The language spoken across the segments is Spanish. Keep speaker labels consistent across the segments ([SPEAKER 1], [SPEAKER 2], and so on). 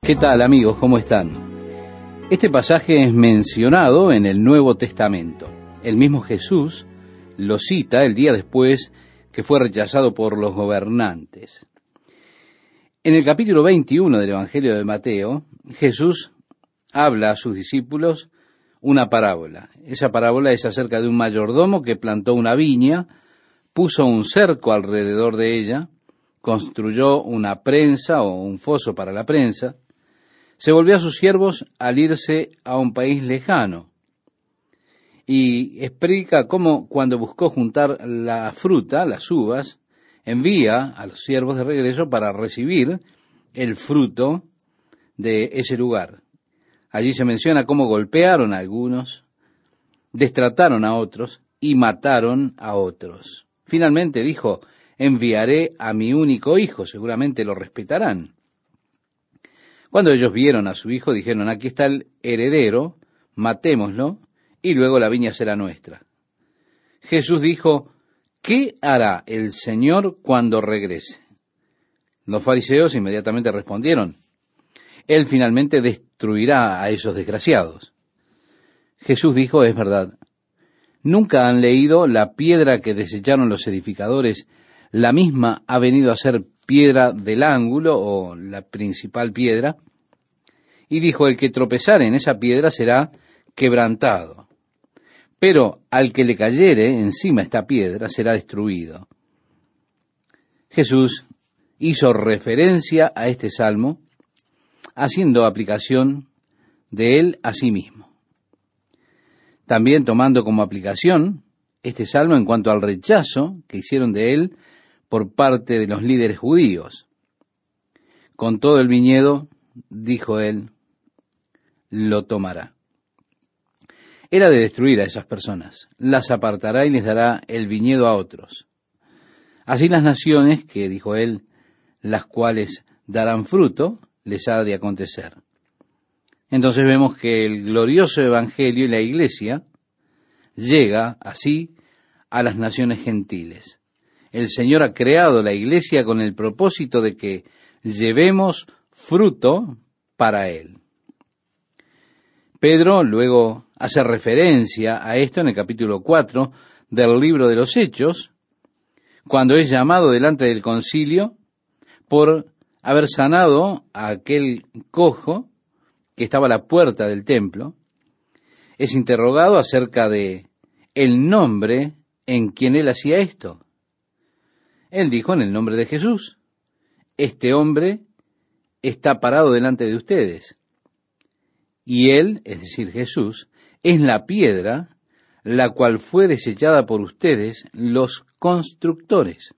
[SPEAKER 1] ¿Qué tal, amigos? ¿Cómo están? Este pasaje es mencionado en el Nuevo Testamento. El mismo Jesús lo cita el día después que fue rechazado por los gobernantes. En el capítulo 21 del Evangelio de Mateo, Jesús habla a sus discípulos una parábola. Esa parábola es acerca de un mayordomo que plantó una viña, puso un cerco alrededor de ella, construyó una prensa o un foso para la prensa, se volvió a sus siervos al irse a un país lejano y explica cómo cuando buscó juntar la fruta, las uvas, envía a los siervos de regreso para recibir el fruto de ese lugar. Allí se menciona cómo golpearon a algunos, destrataron a otros y mataron a otros. Finalmente dijo, enviaré a mi único hijo, seguramente lo respetarán. Cuando ellos vieron a su hijo, dijeron, aquí está el heredero, matémoslo, y luego la viña será nuestra. Jesús dijo, ¿qué hará el Señor cuando regrese? Los fariseos inmediatamente respondieron, Él finalmente destruirá a esos desgraciados. Jesús dijo, es verdad, ¿nunca han leído la piedra que desecharon los edificadores? La misma ha venido a ser piedra del ángulo o la principal piedra. Y dijo, el que tropezare en esa piedra será quebrantado. Pero al que le cayere encima esta piedra será destruido. Jesús hizo referencia a este salmo, haciendo aplicación de él a sí mismo. También tomando como aplicación este salmo en cuanto al rechazo que hicieron de él por parte de los líderes judíos. Con todo el viñedo, dijo él, lo tomará. Era de destruir a esas personas, las apartará y les dará el viñedo a otros. Así las naciones, que dijo él, las cuales darán fruto, les ha de acontecer. Entonces vemos que el glorioso evangelio y la iglesia llega así a las naciones gentiles. El Señor ha creado la iglesia con el propósito de que llevemos fruto para Él. Pedro luego hace referencia a esto en el capítulo 4 del libro de los Hechos, cuando es llamado delante del concilio por haber sanado a aquel cojo que estaba a la puerta del templo. Es interrogado acerca de el nombre en quien él hacía esto. Él dijo, en el nombre de Jesús, este hombre está parado delante de ustedes. Y él, es decir, Jesús, es la piedra la cual fue desechada por ustedes, los constructores.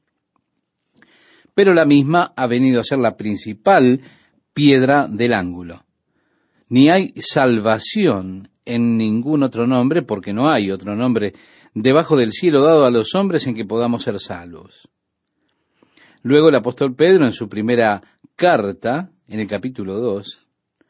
[SPEAKER 1] Pero la misma ha venido a ser la principal piedra del ángulo. Ni hay salvación en ningún otro nombre, porque no hay otro nombre debajo del cielo dado a los hombres en que podamos ser salvos. Luego el apóstol Pedro, en su primera carta, en el capítulo 2,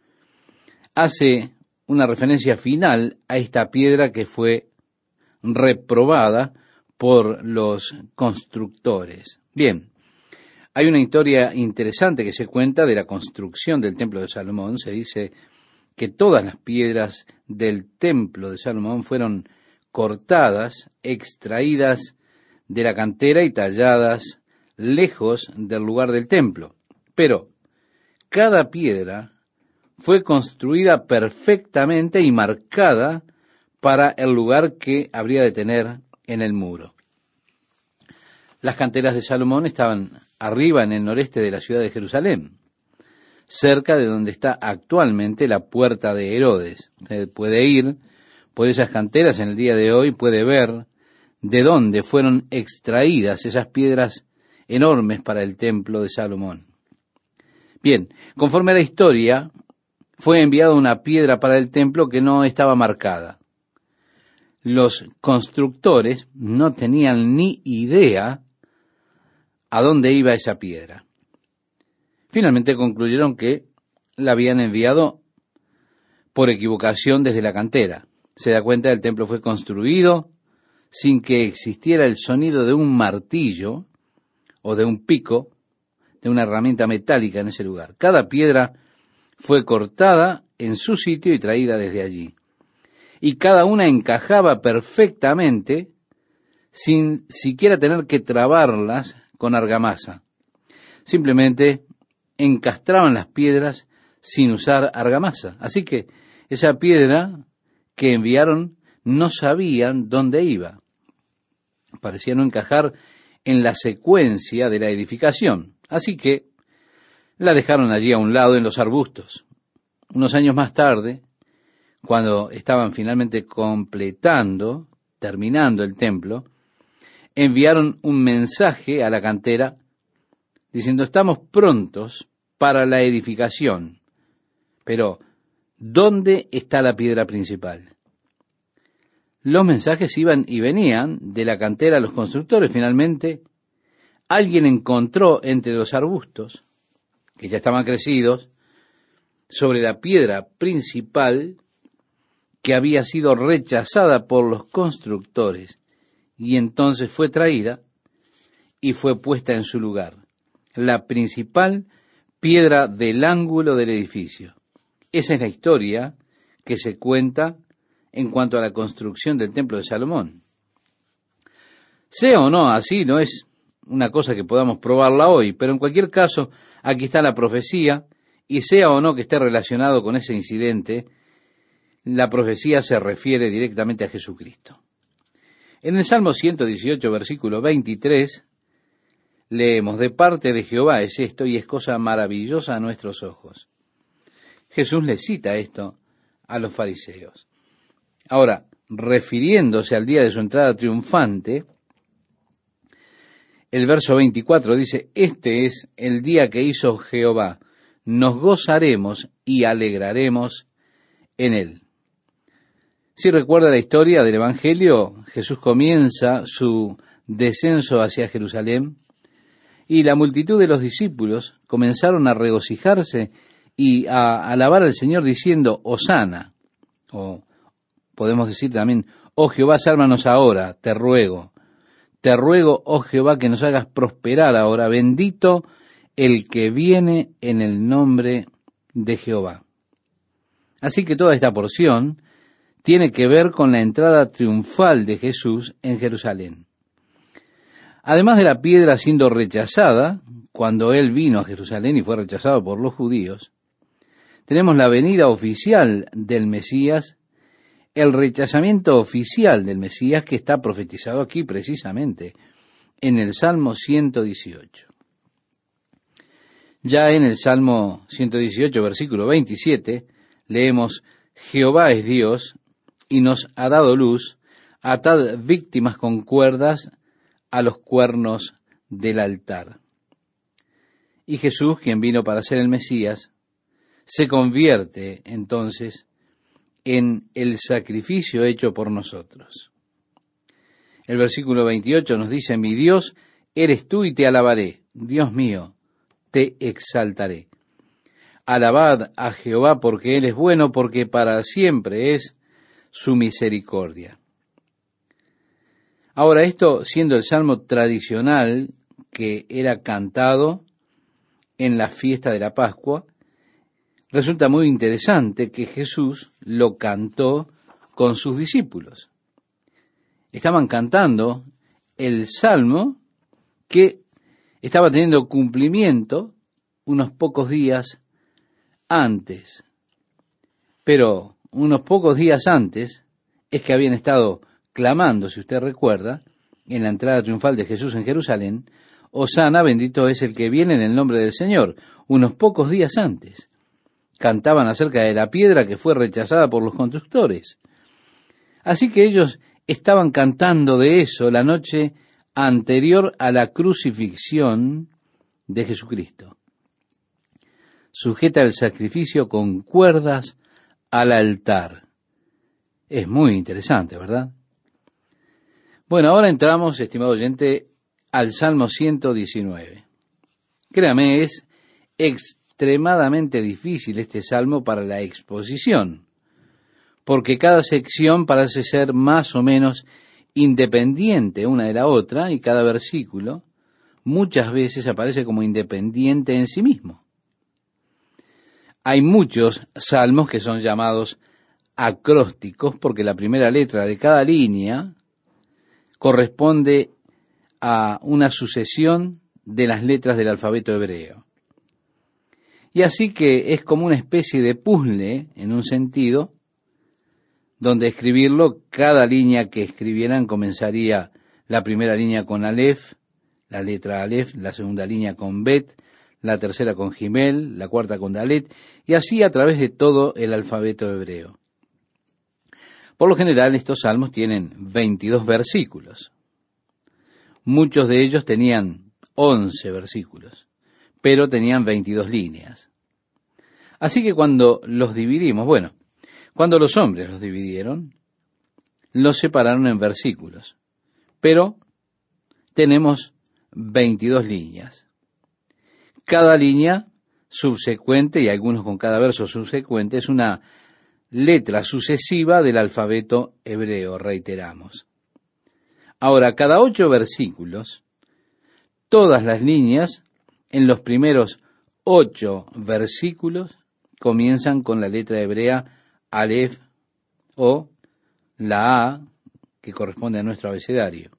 [SPEAKER 1] hace una referencia final a esta piedra que fue reprobada por los constructores. Bien, hay una historia interesante que se cuenta de la construcción del templo de Salomón. Se dice que todas las piedras del templo de Salomón fueron cortadas, extraídas de la cantera y talladas lejos del lugar del templo. Pero cada piedra fue construida perfectamente y marcada para el lugar que habría de tener en el muro. Las canteras de Salomón estaban arriba en el noreste de la ciudad de Jerusalén, cerca de donde está actualmente la puerta de Herodes. Usted puede ir por esas canteras en el día de hoy, puede ver de dónde fueron extraídas esas piedras enormes para el templo de Salomón. Bien, conforme a la historia, fue enviada una piedra para el templo que no estaba marcada. Los constructores no tenían ni idea a dónde iba esa piedra. Finalmente concluyeron que la habían enviado por equivocación desde la cantera. Se da cuenta, el templo fue construido sin que existiera el sonido de un martillo o de un pico, de una herramienta metálica en ese lugar. Cada piedra fue cortada en su sitio y traída desde allí. Y cada una encajaba perfectamente sin siquiera tener que trabarlas con argamasa. Simplemente encastraban las piedras sin usar argamasa. Así que esa piedra que enviaron no sabían dónde iba. Parecía no encajar en la secuencia de la edificación. Así que la dejaron allí a un lado en los arbustos. Unos años más tarde, cuando estaban finalmente terminando el templo, enviaron un mensaje a la cantera diciendo: estamos prontos para la edificación, pero ¿dónde está la piedra principal? Los mensajes iban y venían de la cantera a los constructores. Finalmente, alguien encontró entre los arbustos, que ya estaban crecidos, sobre la piedra principal que había sido rechazada por los constructores, y entonces fue traída y fue puesta en su lugar, la principal piedra del ángulo del edificio. Esa es la historia que se cuenta en cuanto a la construcción del templo de Salomón. Sea o no así, no es una cosa que podamos probarla hoy, pero en cualquier caso, aquí está la profecía, y sea o no que esté relacionado con ese incidente, la profecía se refiere directamente a Jesucristo. En el Salmo 118, versículo 23, leemos: de parte de Jehová es esto, y es cosa maravillosa a nuestros ojos. Jesús le cita esto a los fariseos. Ahora, refiriéndose al día de su entrada triunfante, el verso 24 dice: este es el día que hizo Jehová, nos gozaremos y alegraremos en él. Si recuerda la historia del Evangelio, Jesús comienza su descenso hacia Jerusalén y la multitud de los discípulos comenzaron a regocijarse y a alabar al Señor diciendo: Hosana, o podemos decir también: oh Jehová, sálvanos ahora, te ruego, oh Jehová, que nos hagas prosperar ahora, bendito el que viene en el nombre de Jehová. Así que toda esta porción tiene que ver con la entrada triunfal de Jesús en Jerusalén. Además de la piedra siendo rechazada, cuando él vino a Jerusalén y fue rechazado por los judíos, tenemos la venida oficial del Mesías, el rechazamiento oficial del Mesías que está profetizado aquí precisamente en el Salmo 118. Ya en el Salmo 118, versículo 27, leemos: Jehová es Dios y nos ha dado luz, atad víctimas con cuerdas a los cuernos del altar. Y Jesús, quien vino para ser el Mesías, se convierte entonces en el sacrificio hecho por nosotros. El versículo 28 nos dice: mi Dios eres tú y te alabaré, Dios mío, te exaltaré. Alabad a Jehová porque Él es bueno, porque para siempre es su misericordia. Ahora, esto siendo el salmo tradicional que era cantado en la fiesta de la Pascua, resulta muy interesante que Jesús lo cantó con sus discípulos. Estaban cantando el salmo que estaba teniendo cumplimiento unos pocos días antes. Pero unos pocos días antes es que habían estado clamando, si usted recuerda, en la entrada triunfal de Jesús en Jerusalén: Hosana, bendito es el que viene en el nombre del Señor. Unos pocos días antes cantaban acerca de la piedra que fue rechazada por los constructores. Así que ellos estaban cantando de eso la noche anterior a la crucifixión de Jesucristo. Sujeta el sacrificio con cuerdas al altar. Es muy interesante, ¿verdad? Bueno, ahora entramos, estimado oyente, al Salmo 119. Créame, es extremadamente difícil este salmo para la exposición, porque cada sección parece ser más o menos independiente una de la otra, y cada versículo muchas veces aparece como independiente en sí mismo. Hay muchos salmos que son llamados acrósticos porque la primera letra de cada línea corresponde a una sucesión de las letras del alfabeto hebreo. Y así que es como una especie de puzzle, en un sentido, donde escribirlo, cada línea que escribieran comenzaría la primera línea con Aleph, la letra Aleph, la segunda línea con Bet, la tercera con Gimel, la cuarta con Dalet, y así a través de todo el alfabeto hebreo. Por lo general, estos salmos tienen 22 versículos. Muchos de ellos tenían 11 versículos, pero tenían 22 líneas. Así que cuando los dividimos, cuando los hombres los dividieron, los separaron en versículos, pero tenemos 22 líneas. Cada línea subsecuente, y algunos con cada verso subsecuente, es una letra sucesiva del alfabeto hebreo, reiteramos. Ahora, cada 8 versículos, todas las líneas en los primeros 8 versículos comienzan con la letra hebrea Aleph o la A, que corresponde a nuestro abecedario.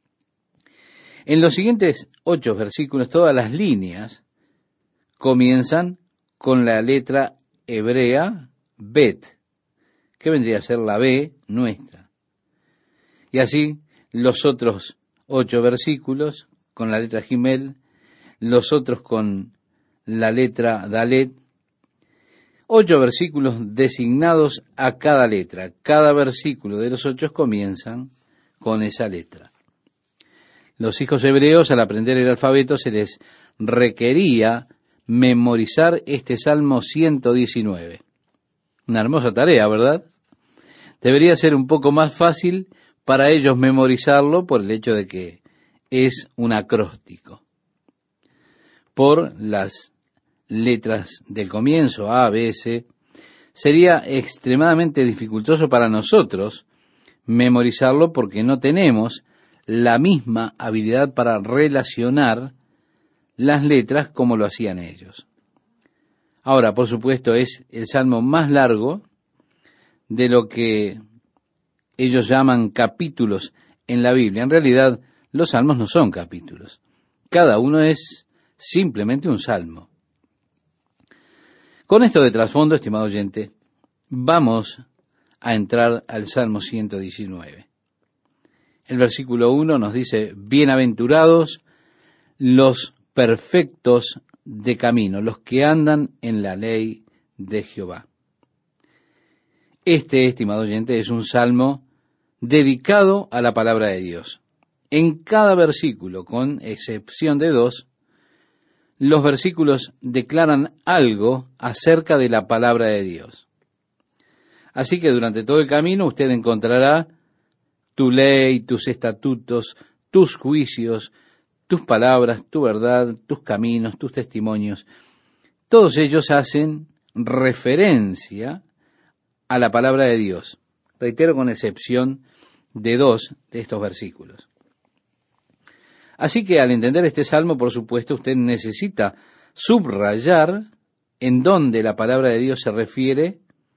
[SPEAKER 1] En los siguientes 8 versículos, todas las líneas comienzan con la letra hebrea Bet, que vendría a ser la B nuestra. Y así, los otros 8 versículos con la letra Gimel, los otros con la letra Dalet, 8 versículos designados a cada letra. Cada versículo de los 8 comienzan con esa letra. Los hijos hebreos, al aprender el alfabeto, se les requería memorizar este Salmo 119. Una hermosa tarea, ¿verdad? Debería ser un poco más fácil para ellos memorizarlo por el hecho de que es un acróstico. Por las letras del comienzo, A, B, C, sería extremadamente dificultoso para nosotros memorizarlo porque no tenemos la misma habilidad para relacionar las letras como lo hacían ellos. Ahora, por supuesto, es el salmo más largo de lo que ellos llaman capítulos en la Biblia. En realidad, los salmos no son capítulos. Cada uno es simplemente un salmo. Con esto de trasfondo, estimado oyente, vamos a entrar al Salmo 119. El versículo 1 nos dice: bienaventurados los perfectos de camino, los que andan en la ley de Jehová. Este, estimado oyente, es un salmo dedicado a la palabra de Dios. En cada versículo, con excepción de 2, los versículos declaran algo acerca de la palabra de Dios. Así que durante todo el camino usted encontrará tu ley, tus estatutos, tus juicios, tus palabras, tu verdad, tus caminos, tus testimonios. Todos ellos hacen referencia a la palabra de Dios. Reitero, con excepción de 2 de estos versículos. Así que al entender este salmo, por supuesto, usted necesita subrayar en dónde la palabra de Dios se refiere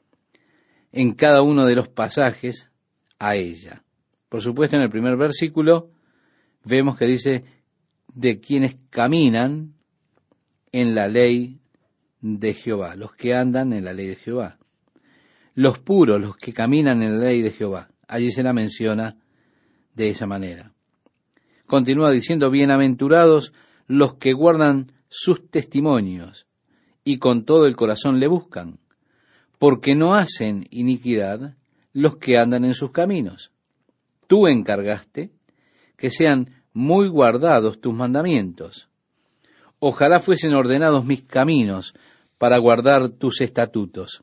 [SPEAKER 1] en cada uno de los pasajes a ella. Por supuesto, en el primer versículo vemos que dice de quienes caminan en la ley de Jehová, los que andan en la ley de Jehová. Los puros, los que caminan en la ley de Jehová. Allí se la menciona de esa manera. Continúa diciendo: bienaventurados los que guardan sus testimonios y con todo el corazón le buscan, porque no hacen iniquidad los que andan en sus caminos. Tú encargaste que sean muy guardados tus mandamientos. Ojalá fuesen ordenados mis caminos para guardar tus estatutos.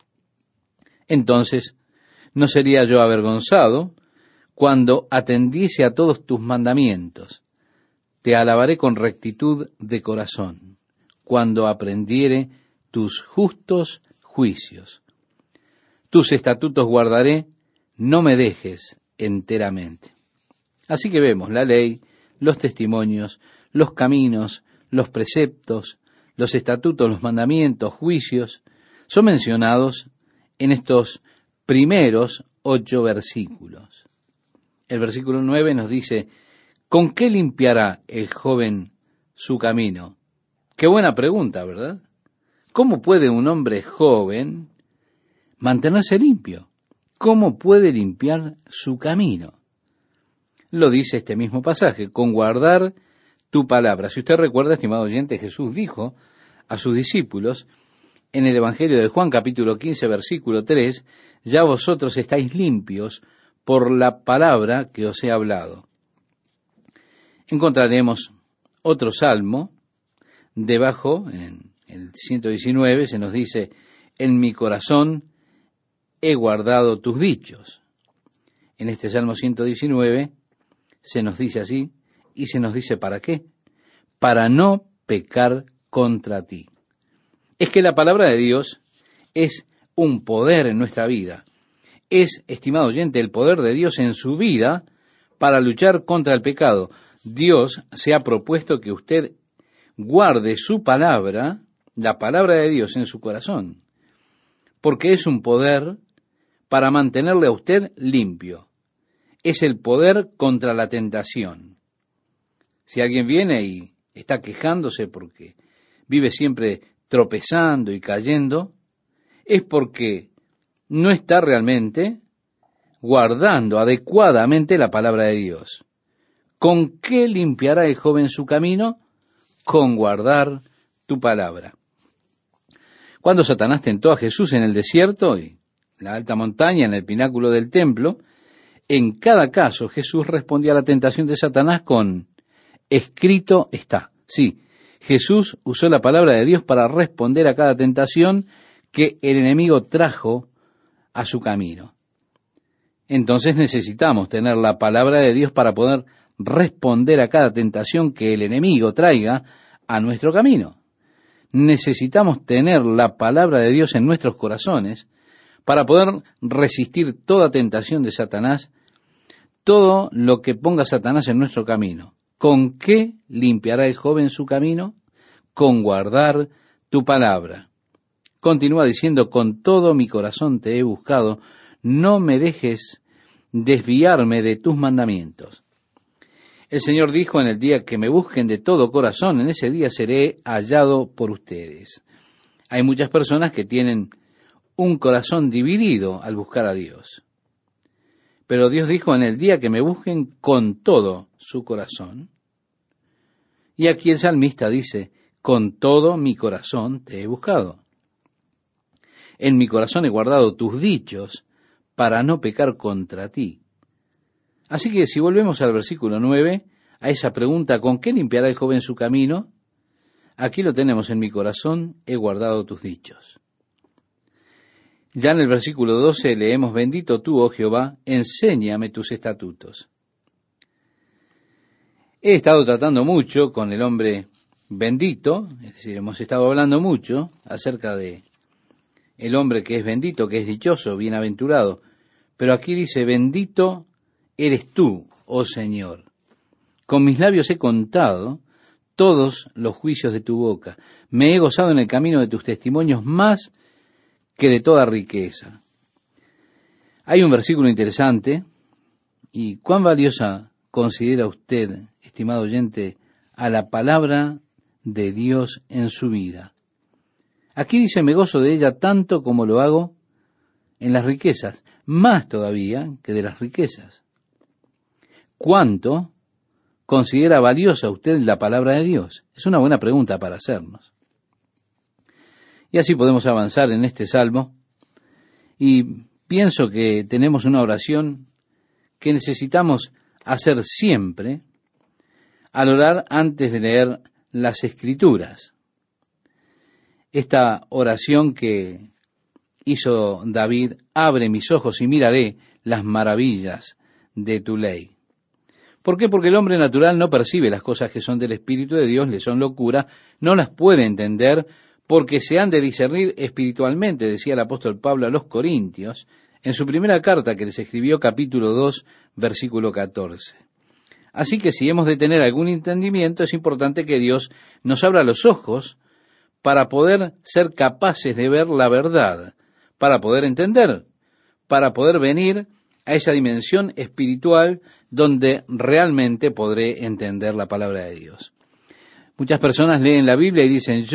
[SPEAKER 1] Entonces no sería yo avergonzado cuando atendiese a todos tus mandamientos. Te alabaré con rectitud de corazón, cuando aprendiere tus justos juicios. Tus estatutos guardaré, no me dejes enteramente. Así que vemos la ley, los testimonios, los caminos, los preceptos, los estatutos, los mandamientos, juicios, son mencionados en estos primeros 8 versículos. El versículo 9 nos dice, ¿con qué limpiará el joven su camino? Qué buena pregunta, ¿verdad? ¿Cómo puede un hombre joven mantenerse limpio? ¿Cómo puede limpiar su camino? Lo dice este mismo pasaje, con guardar tu palabra. Si usted recuerda, estimado oyente, Jesús dijo a sus discípulos en el Evangelio de Juan, capítulo 15, versículo 3, ya vosotros estáis limpios por la palabra que os he hablado. Encontraremos otro salmo, debajo, en el 119, se nos dice, en mi corazón he guardado tus dichos. En este Salmo 119 se nos dice así, y se nos dice ¿para qué? Para no pecar contra ti. Es que la palabra de Dios es un poder en nuestra vida. Es, estimado oyente, el poder de Dios en su vida para luchar contra el pecado. Dios se ha propuesto que usted guarde su palabra, la palabra de Dios en su corazón, porque es un poder para mantenerle a usted limpio. Es el poder contra la tentación. Si alguien viene y está quejándose porque vive siempre tropezando y cayendo, es porque no está realmente guardando adecuadamente la palabra de Dios. ¿Con qué limpiará el joven su camino? Con guardar tu palabra. Cuando Satanás tentó a Jesús en el desierto y la alta montaña, en el pináculo del templo, en cada caso Jesús respondía a la tentación de Satanás con, escrito está. Sí, Jesús usó la palabra de Dios para responder a cada tentación que el enemigo trajo a su camino. Entonces necesitamos tener la palabra de Dios para poder responder a cada tentación que el enemigo traiga a nuestro camino. Necesitamos tener la palabra de Dios en nuestros corazones para poder resistir toda tentación de Satanás, todo lo que ponga Satanás en nuestro camino. ¿Con qué limpiará el joven su camino? Con guardar tu palabra. Continúa diciendo, con todo mi corazón te he buscado, no me dejes desviarme de tus mandamientos. El Señor dijo, en el día que me busquen de todo corazón, en ese día seré hallado por ustedes. Hay muchas personas que tienen un corazón dividido al buscar a Dios. Pero Dios dijo, en el día que me busquen con todo su corazón. Y aquí el salmista dice, con todo mi corazón te he buscado. En mi corazón he guardado tus dichos para no pecar contra ti. Así que si volvemos al versículo 9, a esa pregunta, ¿con qué limpiará el joven su camino? Aquí lo tenemos, en mi corazón he guardado tus dichos. Ya en el versículo 12 leemos, bendito tú, oh Jehová, enséñame tus estatutos. He estado tratando mucho con el hombre bendito, es decir, hemos estado hablando mucho acerca de el hombre que es bendito, que es dichoso, bienaventurado. Pero aquí dice, bendito eres tú, oh Señor. Con mis labios he contado todos los juicios de tu boca. Me he gozado en el camino de tus testimonios más que de toda riqueza. Hay un versículo interesante, y cuán valiosa considera usted, estimado oyente, a la palabra de Dios en su vida. Aquí dice, me gozo de ella tanto como lo hago en las riquezas, más todavía que de las riquezas. ¿Cuánto considera valiosa usted la palabra de Dios? Es una buena pregunta para hacernos. Y así podemos avanzar en este salmo, y pienso que tenemos una oración que necesitamos hacer siempre al orar antes de leer las Escrituras. Esta oración que hizo David, abre mis ojos y miraré las maravillas de tu ley. ¿Por qué? Porque el hombre natural no percibe las cosas que son del Espíritu de Dios, le son locura, no las puede entender, porque se han de discernir espiritualmente, decía el apóstol Pablo a los Corintios, en su primera carta que les escribió, capítulo 2, versículo 14. Así que si hemos de tener algún entendimiento, es importante que Dios nos abra los ojos para poder ser capaces de ver la verdad, para poder entender, para poder venir a esa dimensión espiritual donde realmente podré entender la palabra de Dios. Muchas personas leen la Biblia y dicen,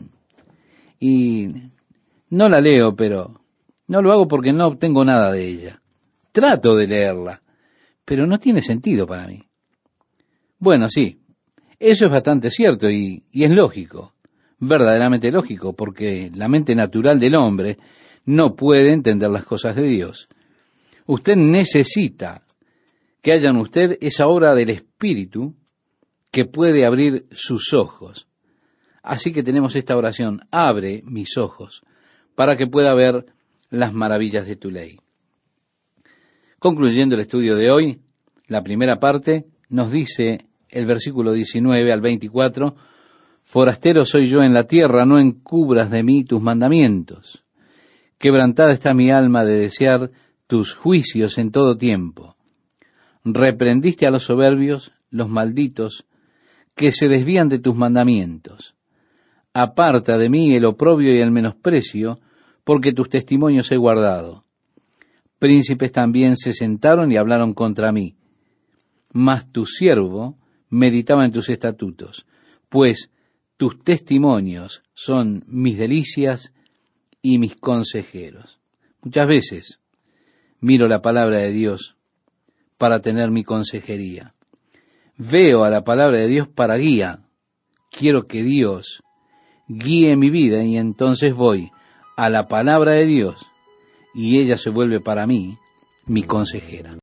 [SPEAKER 1] y no la leo, pero no lo hago porque no obtengo nada de ella. Trato de leerla, pero no tiene sentido para mí. Bueno, sí, eso es bastante cierto y es lógico, verdaderamente lógico, porque la mente natural del hombre no puede entender las cosas de Dios. Usted necesita que haya en usted esa obra del Espíritu que puede abrir sus ojos. Así que tenemos esta oración, abre mis ojos, para que pueda ver las maravillas de tu ley. Concluyendo el estudio de hoy, la primera parte nos dice el versículo 19 al 24, forastero soy yo en la tierra, no encubras de mí tus mandamientos. Quebrantada está mi alma de desear tus juicios en todo tiempo. Reprendiste a los soberbios, los malditos, que se desvían de tus mandamientos. Aparta de mí el oprobio y el menosprecio, porque tus testimonios he guardado. Príncipes también se sentaron y hablaron contra mí, mas tu siervo meditaba en tus estatutos, pues tus testimonios son mis delicias y mis consejeros. Muchas veces miro la palabra de Dios para tener mi consejería. Veo a la palabra de Dios para guía. Quiero que Dios guíe mi vida y entonces voy a la palabra de Dios y ella se vuelve para mí mi consejera.